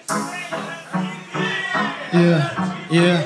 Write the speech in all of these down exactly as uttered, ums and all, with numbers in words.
Yeah, yeah.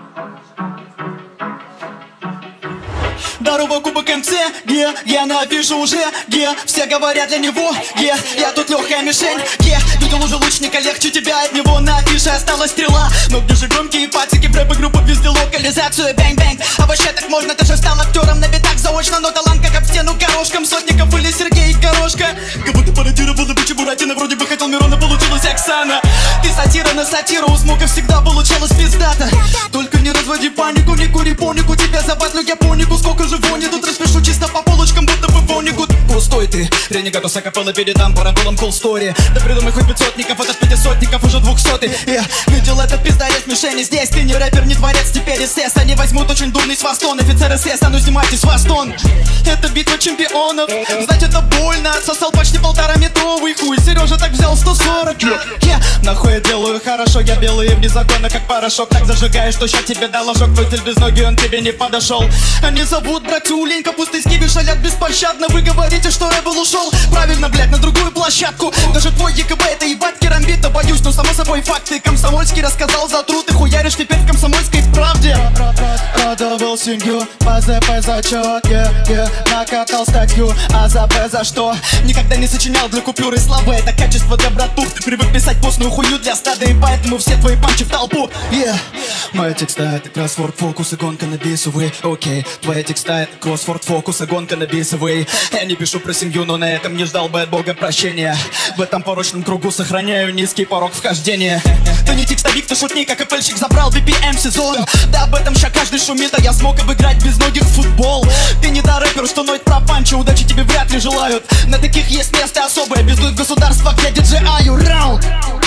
Дарова кубок МЦ, ге, я напишу уже, ге. Все говорят для него, ге, я тут легкая мишень, ге. Видел уже лучника, легче тебя от него. На афише осталась стрела, но где же громкие пацики в рэп-группу пиздил локализацию, бэнг-бэнг. А вообще так можно, ты же стал актером на битах заочно. Но талант как об стену корошком Сотников или Сергей Горошко. Как будто пародировал бы Чебуратино, вроде бы хотел Мирона, получилась Оксана. Ты сатира на сатиру, у Смока всегда получалось пиздато. Только не разводи панику, не кури понику, тебя забатлю я понику. Сколько же вони, тут распишу чисто по полочкам, будто бы вонику. Пустой ты, ренегату сакапелла передам параболом cool story. Да придумай хоть пятисотников, этот пятисотников уже двухсотый. Я видел этот пиздарец мишени здесь. Ты не рэпер, не творец, теперь СС. Они возьмут очень дурный свастон. Офицер СС, а ну снимайте свастон. Это битва чемпионов, знать это больно. Отсосал почти полтора-метровый хуй. Сережа так взял сто сорок. Я нахуй я делаю хорошо, я белый вне закона как порошок. Так зажигаешь, что ща тебе дал ожог. Твой цель без ноги, он тебе не подошел. Они зовут братюленька, пустые скиби шалят беспощадно. Вы говорите, что рэбл ушел. Правильно, блядь, на другую площадку. Даже твой ЕКБ это ебать керамбита, боюсь, но само собой факты. Комсомольский рассказал за труд, ты хуяришь теперь в комсомольской правде. Родовал семью, по ЗП зачет, yeah, yeah. Накатал статью, а за Б за что? Никогда не сочинял для купюры славы, это качество для братух. Привык писать постную хуйню для стада, и поэтому все твои панчи в толпу, yeah. Мои текста это кроссворд, фокус и гонка на бисовый, окей. Okay. Твои текста это кроссворд, фокус и гонка на бисовый. Я не пишу про семью, но на этом не ждал бы от Бога прощения. В этом порочном кругу сохраняю низкий порог вхождения. Ты не текстовик, ты шутник, как ЭПЛьщик забрал би пи эм сезон. Да об этом ща каждый шумит, а я смог обыграть без ноги в футбол. Ты не до рэпер, что ноет про панчо, удачи тебе вряд ли желают. На таких есть место особое, бездует государство, где диджею раунд.